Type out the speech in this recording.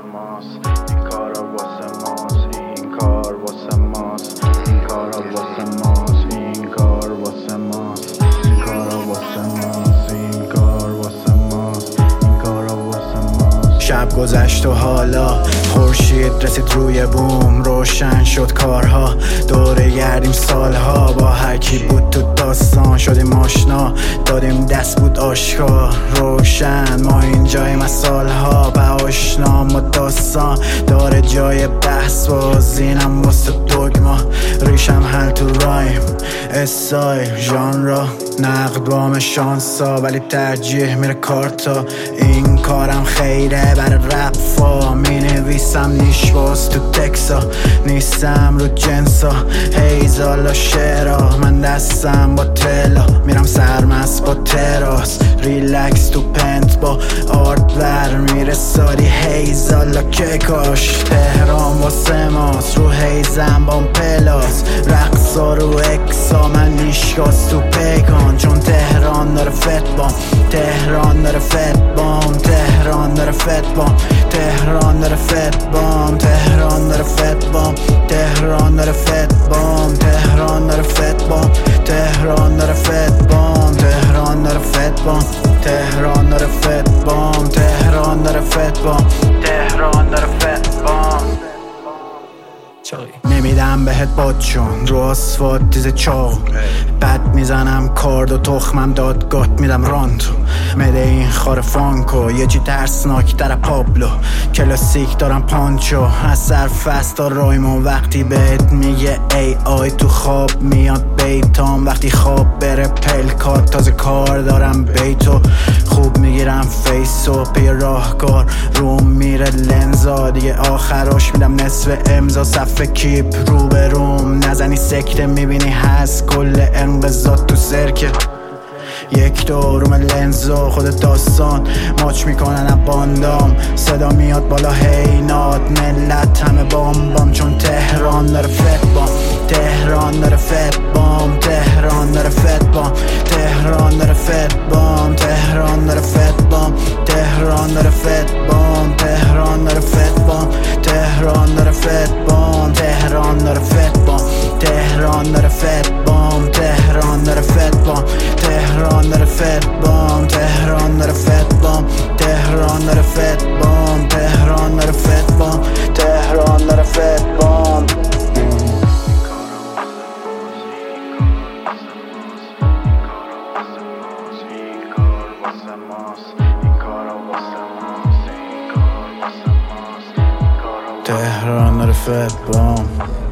ماست، این کارا واسه ماست، این کار واسه ماست، این کارا واسه ماست، این کار واسه ماست، این کارا واسه ماست، این کار واسه ماست، این کارا واسه ماست. شب گذشت و حالا خورشید رسید روی بوم، روشن شد کارها، دوره گردیم سالها، با هر کی بود تو داستان شدیم آشنا، دادیم دست بود آشکار روشن، ما اینجاییم از سالها به آشنا، ما داستان داره جای بحث، بازینم واسه دوگما، ریشم حل تو رایم، استایل ژانرا نقد بام شانسا، ولی ترجیح میره کارتا، این کارم خیره برای رپا، می نویسم نیش باز تو تکسا، نیستم رو جنسا، هیزالا شعرا، من دستم با تلا، میرم سرمست با تراس، ریلکس تو پنت با آرت بر میره سالی، هیزالا که کاش تهران واسه ماست، رو هیزم بام پلاس، رقصا رو اکسا، من نیشگاز تو پیکان، چون تهران داره فت بام، تهران داره فت بام، تهران داره فت بام، تهران داره فت بام، تهران داره فت بام، تهران داره فت بام، تهران داره فت بام، تهران داره فت بام، تهران داره فت بام، تهران داره فت بام، تهران داره فت بام، تهران داره فت بام. نمیدم بهت بادشون رو آسفالت دیزه چاق، بد میزنم کارد و تخمم دادگاه میدم راند، مده این خار فانکو یه چی ترسناک در پابلو، کلاسیک دارم پانچو از سرفست تا رایمون، وقتی بهت میگه ای آی تو خواب میاد بیتام، وقتی خواب بره پلکات تازه کار دارم بیتو، خوب میگیرم فیسو پی راهکار روم میره لنزا، دیگه آخراش میدم نصف امضا، صفحه کیپ رو به روم، نزنی سکته میبینی هست کل انقضات تو سرکه، یک دوروم لنزو خود داستان ماچ میکنن از باندام، صدا میاد بالا هینات ملت همه بام بام، چون تهران داره فت بام، تهران داره فت بام، تهران داره فت بام، تهران داره فت بام، تهران داره فت بام، تهران داره فت بام، تهران داره فت بام، تهران داره فت بام، تهران داره فت بام، تهران داره فت بام، تهران داره فت بام، تهران داره فت بام، تهران داره فت بام، تهران داره فت بام، تهران داره فت بام، تهران داره فت بام. تهران داره فت بام.